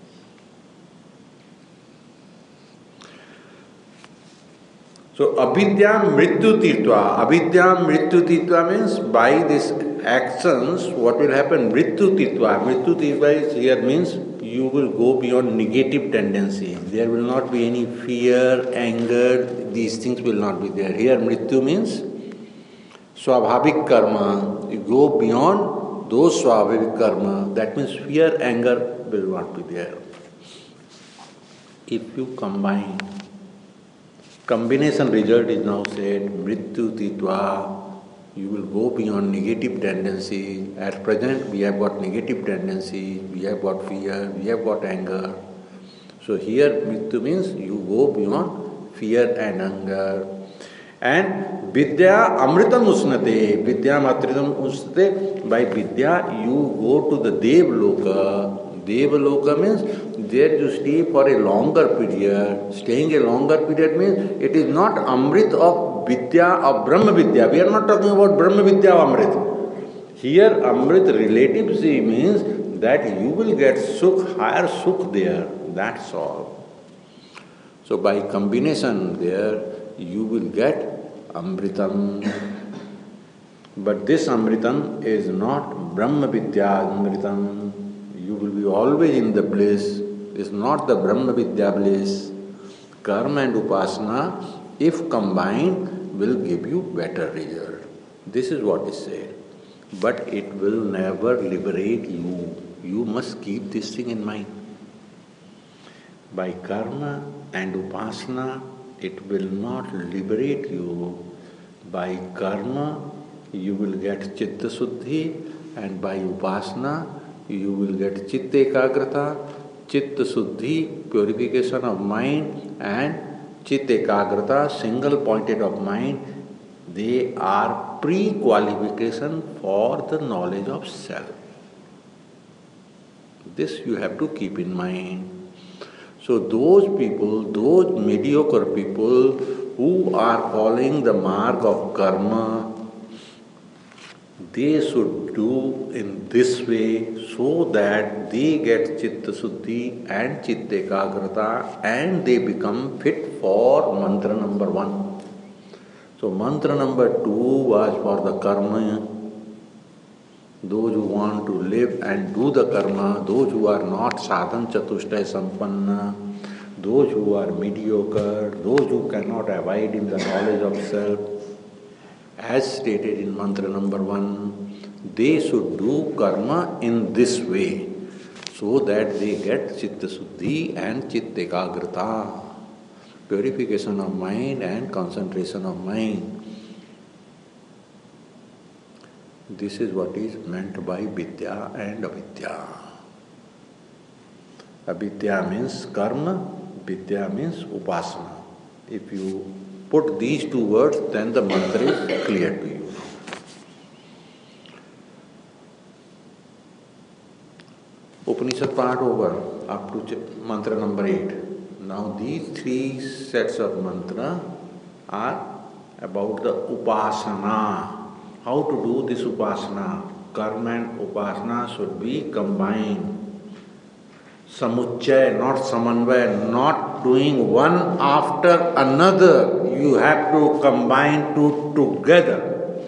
So, avidya mrityu tirtva. Avidya mrityu tirtva means by these actions, what will happen? Mrityu tirtva. Mrityu tirtva here means you will go beyond negative tendency. There will not be any fear, anger, these things will not be there. Here mrityu means swabhavik karma. You go beyond those swabhavik karma. That means fear, anger will not be there. If you combine, combination result is now said, mrityu tirtva. You will go beyond negative tendency. At present, we have got negative tendency, we have got fear, we have got anger. So here, mrityu means you go beyond fear and anger. And vidya amritam usnate. Vidya amritam usnate. By vidya, you go to the Devaloka. Devaloka means there you stay for a longer period. Staying a longer period means it is not amrit of Vidya of Brahma Vidya. We are not talking about Brahma Vidya Amrit. Here Amrit relatively means that you will get sukh, higher sukh there. That's all. So by combination there, you will get Amritam. But this Amritam is not Brahma Vidya Amritam. You will be always in the bliss. It's not the Brahma Vidya bliss. Karma and Upasana, if combined, will give you better result. This is what is said. But it will never liberate you. You must keep this thing in mind. By karma and upasana, it will not liberate you. By karma, you will get chitta suddhi, and by upasana, you will get chitta ekagrata, chitta suddhi, purification of mind, and Chitta ekagrata, single pointed of mind, they are pre-qualification for the knowledge of self. This you have to keep in mind. So those people, those mediocre people who are following the mark of karma, they should do in this way so that they get chitta suddhi and chitta ekagrata and they become fit for mantra number 1. So mantra number 2 was for the karma. Those who want to live and do the karma, those who are not sadhan chatushtaya sampanna, those who are mediocre, those who cannot abide in the knowledge of self, as stated in mantra number 1, they should do karma in this way so that they get chitta suddhi and chitta ekagrata, purification of mind and concentration of mind. This is what is meant by vidya and avidya. Avidya means karma, vidya means upasana. If you put these two words, then the mantra is clear to you. Upanishad part over, up to mantra number 8. Now these 3 sets of mantra are about the upasana. How to do this upasana? Karma and upasana should be combined. samuchaya, not samanvaya, not doing one after another. You have to combine two together.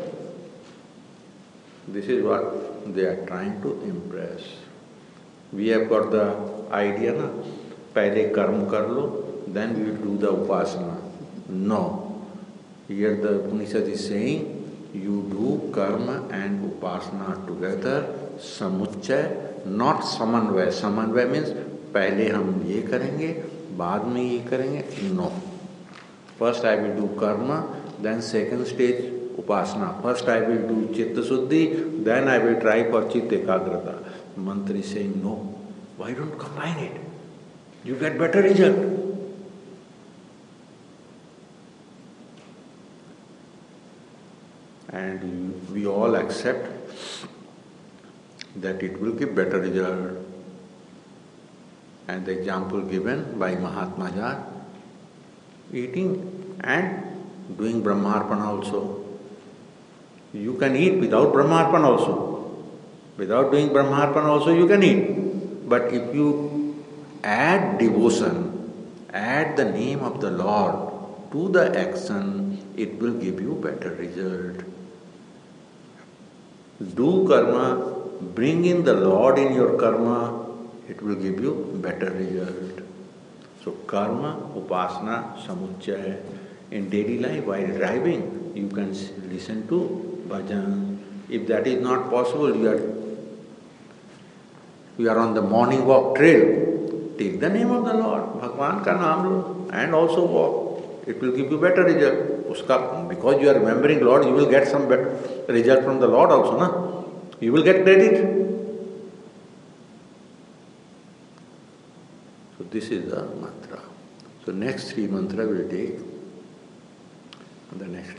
This is what they are trying to impress. We have got the idea, na? Pehle karma kar lo, then we will do the upasana. No. Here the Upanishad is saying, you do karma and upasana together, samuchaya, not samanvaya. Samanvaya means pehle hum ye karenge, baad mein ye karenge. No. First I will do karma, then second stage upasana. First I will do chitta suddhi, then I will try for chitta ekagrata. Mantra is saying, no. Why don't combine it? You get better result. And we all accept that it will give better result. And the example given by Mahatma Jar, eating and doing Brahmarpana also. You can eat without Brahmarpana also. Without doing Brahmarpana also you can eat. But if you add devotion, add the name of the Lord to the action, it will give you better result. Do karma, bring in the Lord in your karma, it will give you better result. So karma, upasana, samuchaya. In daily life, while driving, you can listen to bhajan. If that is not possible, you are on the morning walk trail, take the name of the Lord, Bhagwan ka naam lo, and also walk. It will give you better result. Because you are remembering Lord, you will get some better result from the Lord also, na? You will get credit. So this is the mantra. So next three mantra will take the next.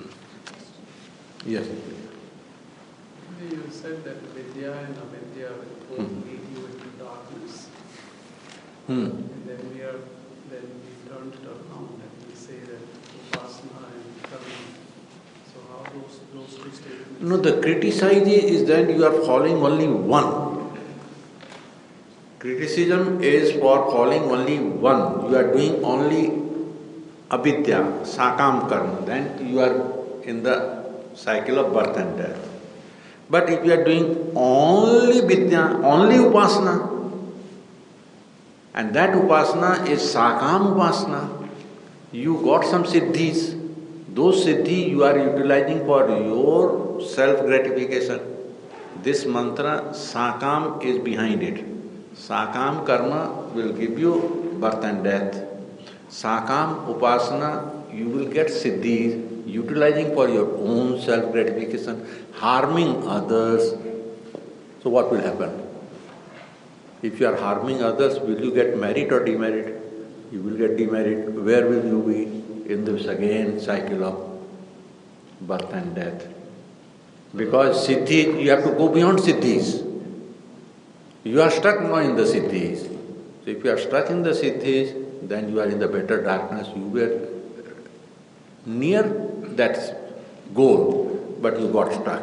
Yes. You said that Vidya and Avidya will both lead you into darkness. And then we turn it around and we say that upasana and karma. So how those two statements? No, the criticism is that you are following only one. Criticism is for following only one. You are doing only avidya, sakam karma. Then you are in the cycle of birth and death. But if you are doing only vidya, only upasana, and that upasana is sakam upasana, you got some siddhis. Those siddhi you are utilizing for your self-gratification. This mantra, sakam is behind it. Sakam karma will give you birth and death. Sakam upasana, you will get siddhis, utilizing for your own self-gratification, harming others. So what will happen? If you are harming others, will you get married or demarried? You will get demarried. Where will you be? In this again cycle of birth and death. Because siddhi, you have to go beyond siddhis. You are stuck now in the siddhis. So if you are stuck in the siddhis, then you are in the better darkness. You were near that goal, but you got stuck.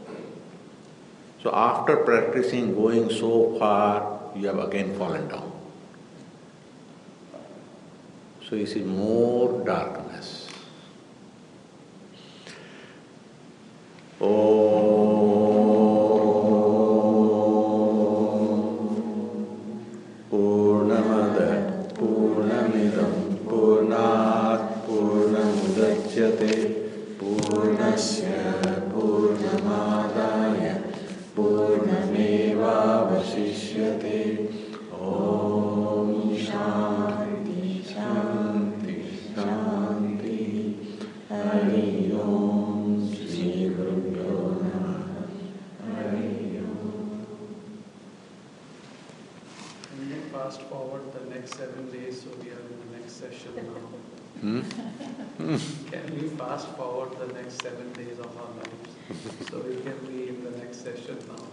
So after practicing, going so far, you have again fallen down. So you see more darkness. Purnamada Purnamidam Purnat Purnamudachyate Purnasya Purnamadaya Purnameva Vasishyate. Om Shanti Shanti Shanti. Hari Om Shri Gurubhyo Namaha. Hari Om. Can we fast forward the next 7 days so we are in the next session now? Can we fast forward the next 7 days of our lives so we can be in the next session now?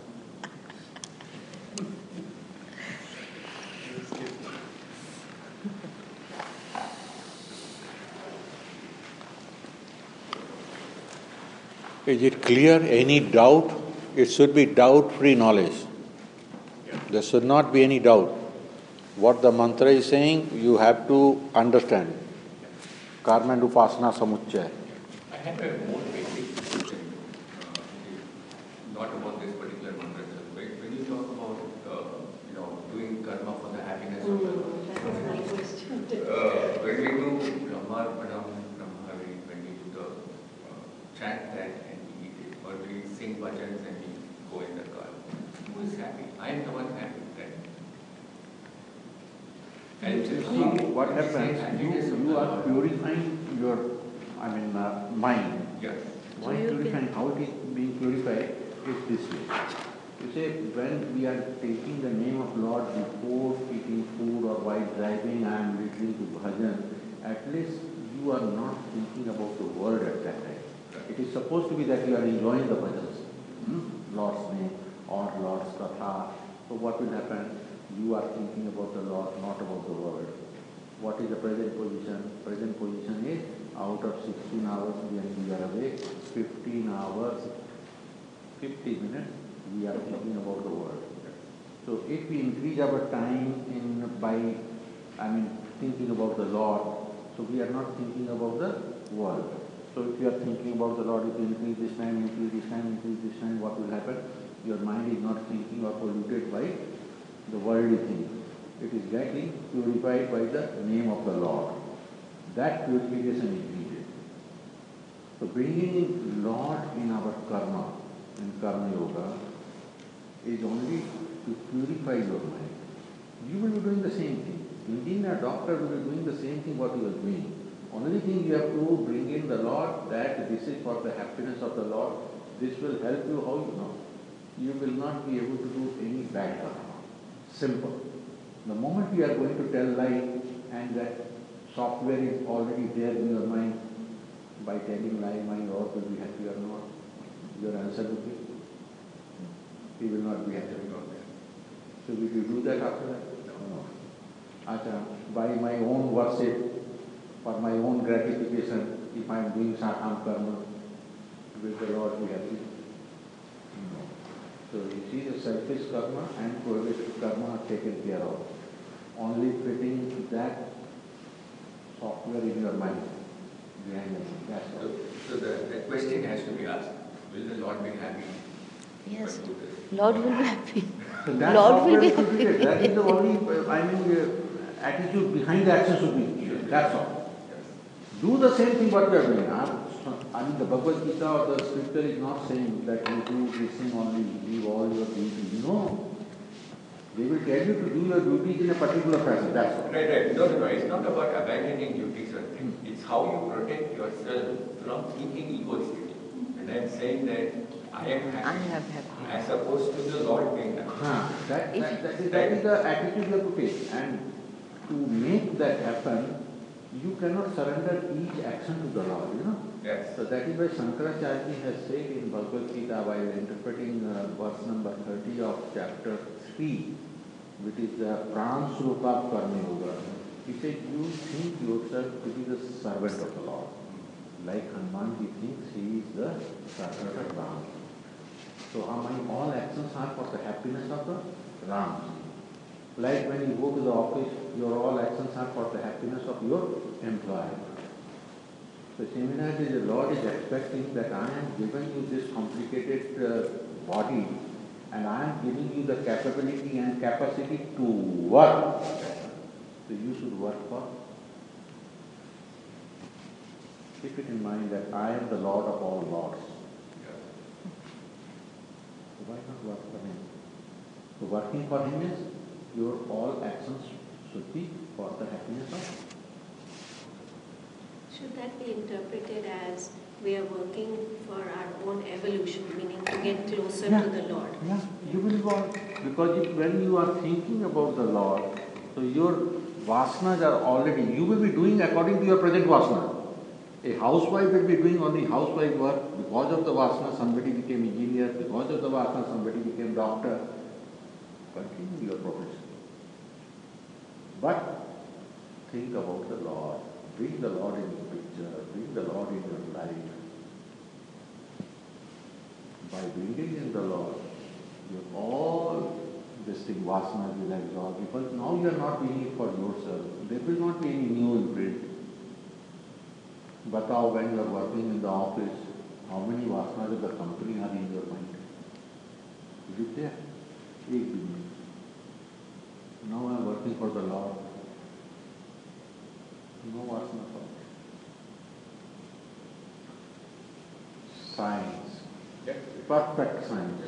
Is it clear? Any doubt? It should be doubt-free knowledge. There should not be any doubt. What the mantra is saying, you have to understand. Karma and Upasana Samuchaya. I have a more basic question, not about this particular mantra. When you talk about, doing karma for the happiness of the Lord. That was my question. When we do Brahmarpanam, Brahmavi, when we do the chant that and or we sing bhajans and we go in the car, who is happy? I am the one happy, right? And What happens, you are purifying your, mind. Yes. Why purifying? How it is being purified is this way. You say, when we are taking the name of Lord before eating food or while driving and listening to bhajan, at least you are not thinking about the world at that time. It is supposed to be that you are enjoying the bhajans, Lord's name or Lord's katha. So what will happen? You are thinking about the Lord, not about the world. What is the present position? Present position is out of 16 hours when we are awake, 15 hours, 50 minutes, we are thinking about the world. So if we increase our time thinking about the Lord, so we are not thinking about the world. So if you are thinking about the Lord, if you increase this time, what will happen? Your mind is not thinking or polluted by the worldly thing. It is getting purified by the name of the Lord. That purification is needed. So bringing Lord in our karma, in karma yoga, is only to purify your mind. You will be doing the same thing. Indeed, a doctor will be doing the same thing what he was doing. Only thing you have to bring in the Lord, that this is for the happiness of the Lord. This will help you. How you know? You will not be able to do any bad karma. Simple. The moment you are going to tell lie and that software is already there in your mind, by telling lie, my Lord will be happy or not, your answer will be, he will not be happy. So will you do that after that? No. Acha, by my own worship, for my own gratification, if I am doing Sakam karma, will the Lord be happy? No. So you see, the selfish karma and prohibited karma are taken care of. Only fitting that software in your mind behind the mind. That's all. So the question has to be asked, will the Lord be happy? Yes, Lord will be happy. So that Lord will software be should be happy. there. That is the only, attitude behind the action should be. That's all. Do the same thing what we are doing. The Bhagavad Gita or the scripture is not saying that you do this thing only, leave all your duties. No. They will tell you to do your duties in a particular fashion. That's all. Right. No. It's not about abandoning duties or things. It's how you protect yourself from thinking egoistically. And I'm saying that I am happy. I am happy. As opposed to the Lord being happy. That is the attitude you have to take. And to make that happen, you cannot surrender each action to the Lord, Yes. So that is why Shankaracharya has said in Bhagavad Gita, while interpreting verse number 30 of chapter 3, which is the Pran-Srupa Karma Yoga, he said, you think yourself to be the servant of the Lord. Like Hanuman, he thinks he is the servant of Ram. So all actions are for the happiness of the Ram. Like when you go to the office, your all actions are for the happiness of your employer. So similarly, the Lord is expecting that I am giving you this complicated body and I am giving you the capability and capacity to work. So you should work for. Keep it in mind that I am the Lord of all lords. So why not work for Him? So working for Him is your all actions should be for the happiness of Him. Should that be interpreted as we are working for our own evolution, meaning to get closer to the Lord? Yeah, you will work. Because when you are thinking about the Lord, so your vasanas are already, you will be doing according to your present vasana. A housewife will be doing only housewife work. Because of the vasana, somebody became engineer. Because of the vasana, somebody became doctor. Continue your profession. But think about the Lord. Bring the Lord in your picture. Bring the Lord in your life. By bringing in the Lord, your all this thing, vasana will exhaust. Because now you are not doing it for yourself. There will not be any new imprint. But now when you are working in the office, how many vasanas of the company are in your mind? Is it there? Ek bhi nahi. Now I am working for the Lord. No vasana for me. Science. Perfect science.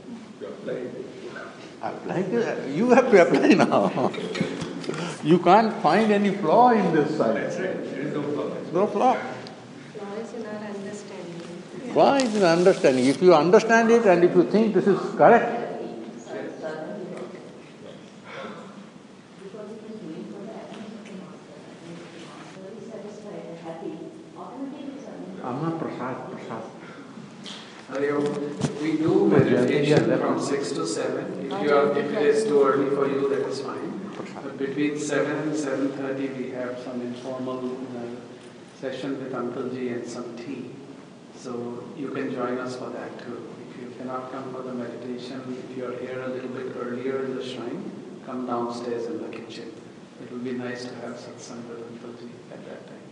Apply it. You have to apply now. You can't find any flaw in this science. That's right, there is no flaw. No flaw. Flaw is in our understanding. Why is it understanding? If you understand it and if you think this is correct, Amma Prasad. We do meditation from 6 to 7. If it is too early for you, that is fine. But between 7 and 7:30, we have some informal session with Uncle Ji and some tea. So you can join us for that too. If you cannot come for the meditation, if you are here a little bit earlier in the shrine, come downstairs in the kitchen. It will be nice to have satsang with Uncle Ji at that time.